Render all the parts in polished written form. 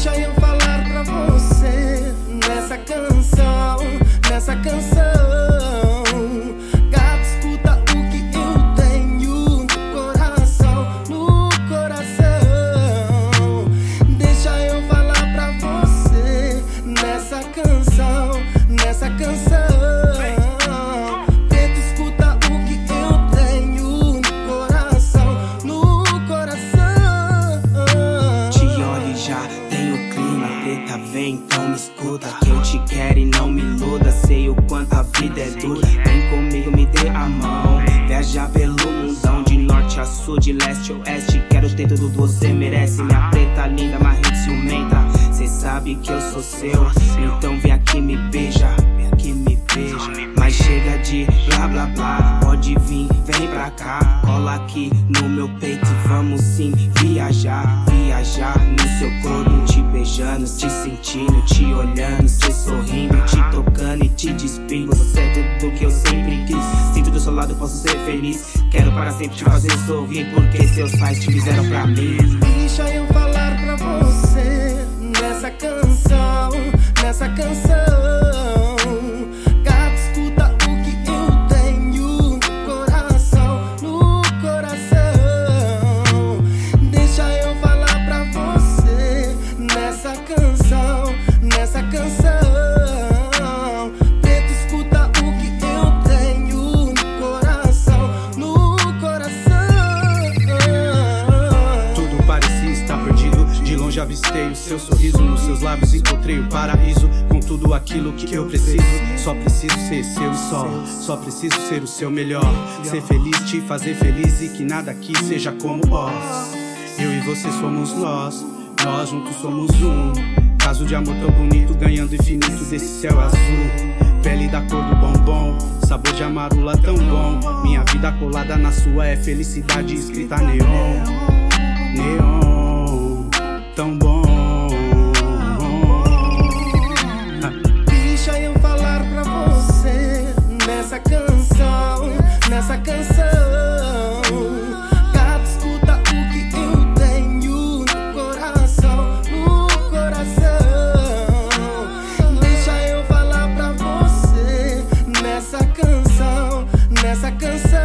Deixa eu falar pra você nessa canção, nessa canção. Gato, escuta o que eu tenho no coração, no coração. Deixa eu falar pra você nessa canção, nessa canção. Preto, escuta o que eu tenho no coração, no coração. Te olho e já tenho clima. Preta, vem, então me escuta, que eu te quero e não me iluda. Sei o quanto a vida é dura. Vem comigo, me dê a mão. Viajar pelo mundão, de norte a sul, de leste a oeste. Quero ter tudo, você merece. Minha preta linda, marrenta ciumenta. Cê sabe que eu sou seu, então vem aqui me beija, vem aqui me beija. Mas chega de blá blá blá, pode vir, vem pra cá. Cola aqui no meu peito e vamos sim viajar. Viajar no seu corpo, te beijando, te sentindo, te olhando, cê sorrindo, te tocando e te despindo. Você é tudo que eu sempre quis. Sinto do seu lado, posso ser feliz. Quero para sempre te fazer sorrir, porque seus pais te fizeram pra mim. Deixa eu falar pra você nessa canção, nessa canção. Gato, escuta o que eu tenho no coração, no coração. Deixa eu falar pra você nessa canção, nessa canção. Preto, escuta o que eu tenho no coração, no coração. Tudo parecia estar perdido. De longe avistei o seu sorriso, nos seus lábios encontrei o paraíso. Com tudo aquilo que eu preciso, só preciso ser seu e só preciso ser o seu melhor. Ser feliz, te fazer feliz e que nada aqui seja como nós. Eu e você somos nós juntos somos um. Caso de amor tão bonito, ganhando infinito desse céu azul. Pele da cor do bombom, sabor de amarula tão bom. Minha vida colada na sua é felicidade escrita neon. Neon, tão bom. Deixa eu falar pra você nessa canção, nessa canção. Gato, escuta o que eu tenho no coração, no coração. Deixa eu falar pra você nessa canção, nessa canção.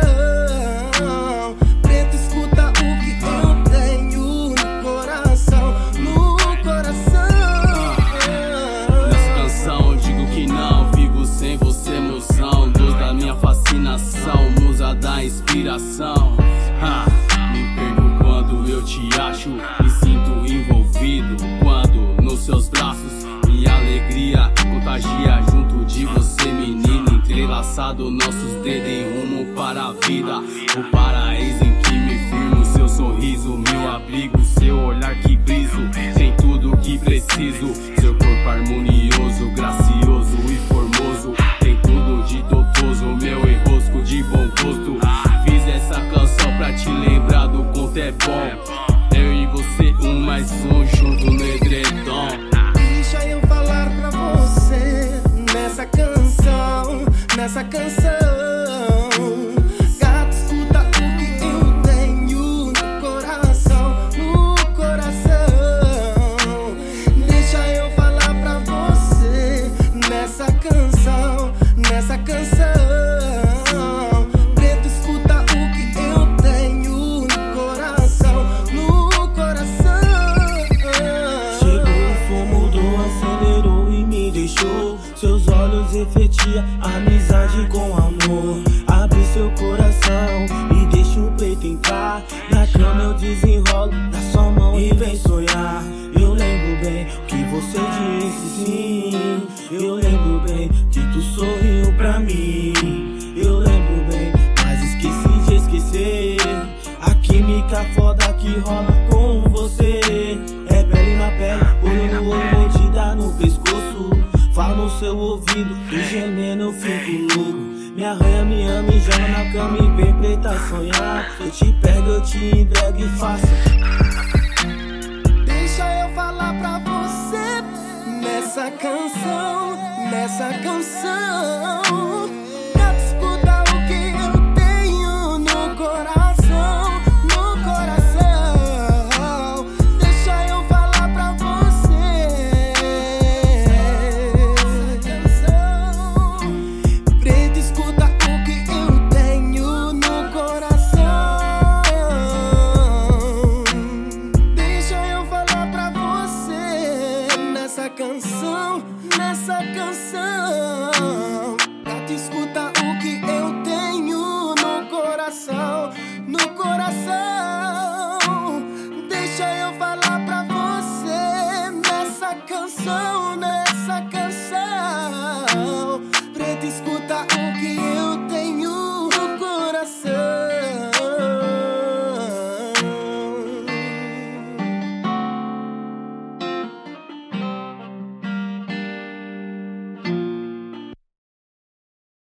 Preto, escuta o que eu tenho no coração, no coração. Nessa canção digo que não vivo sem você, moção. Luz da minha fascinação, musa da inspiração. Me perco quando eu te acho, me sinto envolvido quando nos seus braços minha alegria contagia. Junto de você, menina, entrelaçado nossos dedos em rumo para a vida. O paraíso em que me firmo, seu sorriso, meu abrigo, seu olhar que briso. Tem tudo que preciso, seu corpo harmonioso, gracioso e formoso. Tem tudo de doutoso, meu enrosco de bom gosto. Fiz essa canção pra te lembrar do quanto é bom. Eu e você, um mais um, junto no edredom. Deixa eu falar pra você nessa canção, nessa canção. Gato, escuta o que eu tenho no coração, no coração. Deixa eu falar pra você nessa canção, nessa canção. Preto, escuta o que eu tenho no coração, no coração. Chegou o fogo, acelerou e me deixou. Seus olhos refletiam amizade com amor. Abre seu coração e deixa o preto entrar. Na cama eu desenrolo da sua mão e vem sonhar. Eu lembro bem que você disse sim. Eu lembro bem que tu sorriu pra mim. Eu lembro bem, mas esqueci de esquecer a química foda que rola com você. É pele na pele, olho no olho, mordida no pescoço. Falo no seu ouvido e gemendo eu fico louco. Me arranha, me ama, me joga na cama e vem preta sonhar. Eu te pego, eu te entrego e faço. Deixa eu falar pra você nessa canção, nessa canção. Gato, escuta o que eu tenho no coração, no coração. Deixa eu falar pra você nessa canção, nessa canção. Gata, escuta o que eu tenho no coração, no coração. Deixa eu falar pra você nessa canção.